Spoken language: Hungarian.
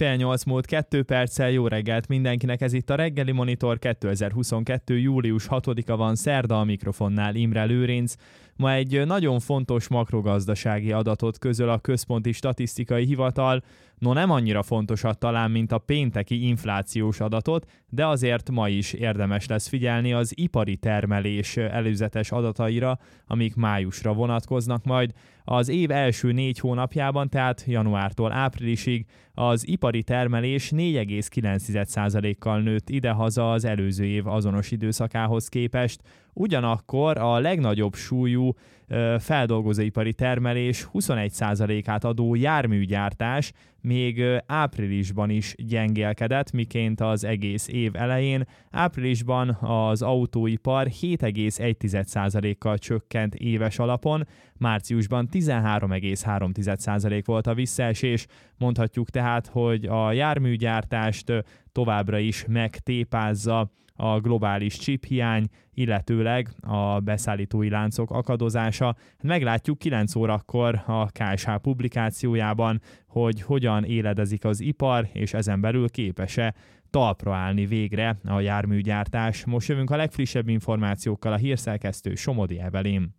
Fél nyolc múlt 2 perccel. Jó reggelt mindenkinek, ez itt a Reggeli Monitor. 2022. július 6-a van, szerda, a mikrofonnál Imre Lőrinc. Ma egy nagyon fontos makrogazdasági adatot közöl a Központi Statisztikai Hivatal. No, nem annyira fontosat talán, mint a pénteki inflációs adatot, de azért ma is érdemes lesz figyelni az ipari termelés előzetes adataira, amik májusra vonatkoznak majd. Az év első 4 hónapjában, tehát januártól áprilisig az ipari termelés 4,9%-kal nőtt idehaza az előző év azonos időszakához képest. Ugyanakkor a legnagyobb súlyú feldolgozóipari termelés 21%-át adó járműgyártás még áprilisban is gyengélkedett, miként az egész év elején. Áprilisban az autóipar 7,1%-kal csökkent éves alapon, márciusban 13,3% volt a visszaesés. Mondhatjuk tehát, hogy a járműgyártást továbbra is megtépázza a globális chiphiány, illetőleg a beszállítói láncok akadozása. Meglátjuk 9 órakor a KSH publikációjában, hogy hogyan éledezik az ipar, és ezen belül képes-e talpra állni végre a járműgyártás. Most jövünk a legfrissebb információkkal, a hírszerkesztő Somodi Evelyn.